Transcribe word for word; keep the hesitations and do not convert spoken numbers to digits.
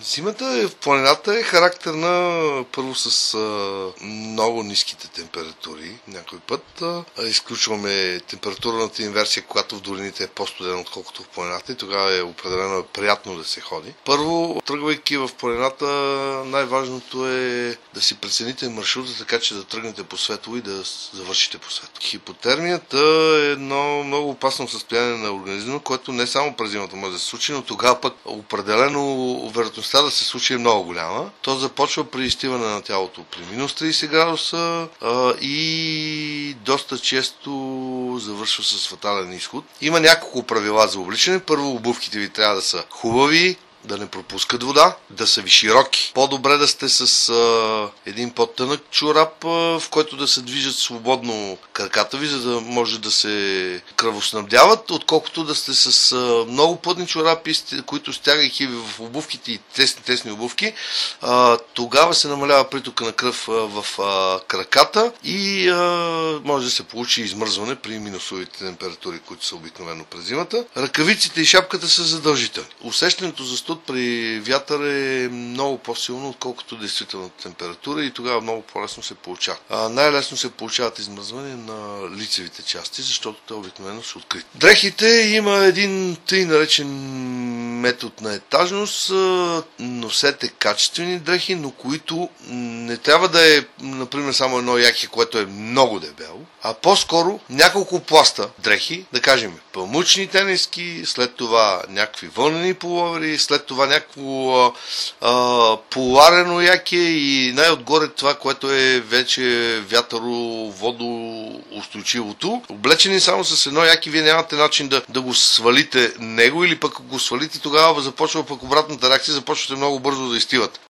Зимата е, в планината е характерна първо с а, много ниските температури. Някой път а, изключваме температурната инверсия, когато в долините е по-студено, отколкото в планината, и тогава е определено приятно да се ходи. Първо, тръгвайки в планината, най-важното е да си прецените маршрута, така че да тръгнете по светло и да завършите по светло. Хипотермията е едно много опасно състояние на организма, което не само през зимата може да се случи, но тогава пък определено вероятността да се случи е много голяма. То започва при изтиване на тялото при минус трийсет градуса а, и доста често завършва с фатален изход. Има няколко правила за обличане. Първо, обувките ви трябва да са хубави, да не пропускат вода, да са ви широки. По-добре да сте с а, един по-тънък чорап, а, в който да се движат свободно краката ви, за да може да се кръвоснабдяват, отколкото да сте с а, много плътни чорапи, които стягайки ви в обувките и тесни-тесни обувки, а, тогава се намалява притока на кръв а, в а, краката и а, може да се получи измръзване при минусовите температури, които са обикновено през зимата. Ръкавиците и шапката са задължителни. Усещането за студ при вятър е много по-силно, отколкото действителната температура, и тогава много по-лесно се получава. А, най-лесно се получават измръзвания на лицевите части, защото те обикновено са открити. Дрехите има един тъй наречен метод на етажност. Носете качествени дрехи, но които не трябва да е, например, само едно яхе, което е много дебело, а по-скоро няколко пласта дрехи, да кажем памучни тениски, след това някакви вълнени пуловери, след това някакво а, а, поларено яке и най-отгоре това, което е вече вятъро-водоустойчивото. Облечени само с едно яке, вие нямате начин да, да го свалите него, или пък ако го свалите, тогава започва пък обратната реакция, започвате много бързо да изтивате.